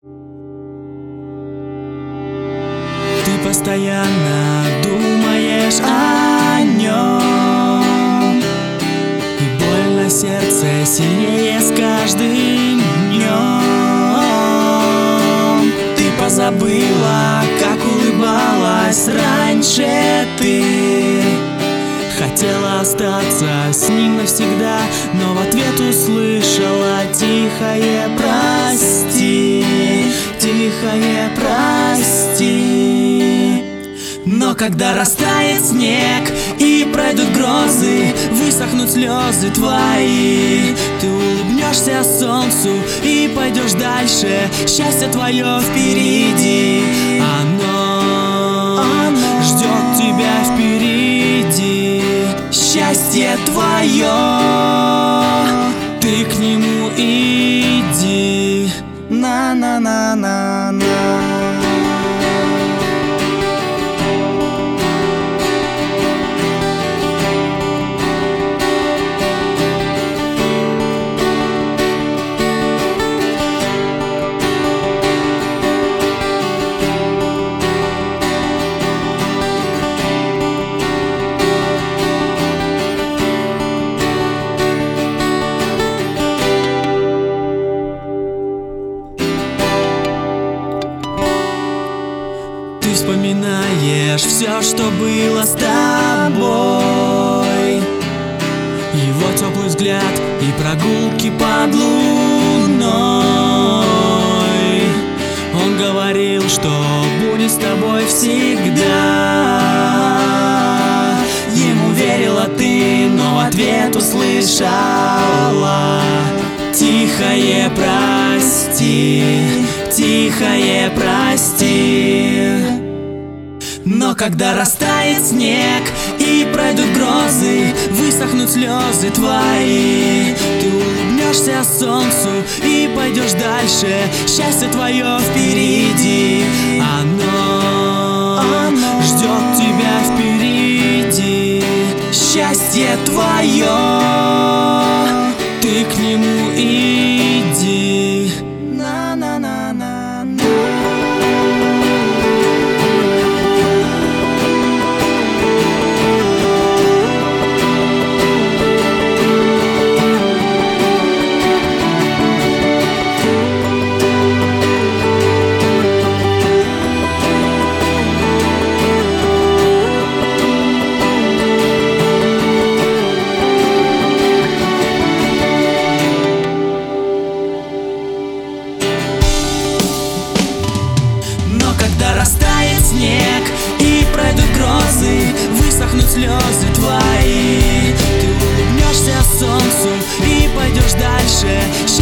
Ты постоянно думаешь о нем, и боль на сердце сильнее с каждым днем. Ты позабыла, как улыбалась раньше ты. Хотела остаться с ним навсегда, но в ответ услышала тихое «прости», тихое «прости». Но когда растает снег и пройдут грозы, высохнут слезы твои, ты улыбнешься солнцу и пойдешь дальше. Счастье твое впереди, оно ждет тебя впереди. Счастье твое, ты к нему иди. На-на-на-на-на. Ты вспоминаешь все, что было с тобой, его теплый взгляд и прогулки под луной. Он говорил, что будет с тобой всегда. Ему верила ты, но в ответ услышала тихое «прости», тихое «прости». Но когда растает снег и пройдут грозы, высохнут слезы твои, ты улыбнешься солнцу и пойдешь дальше. Счастье твое впереди, оно ждет тебя впереди. Счастье твое, ты к нему иди. На-на-на-на-на. Когда растает снег и пройдут грозы, высохнут слезы твои, ты улыбнешься солнцу и пойдешь дальше.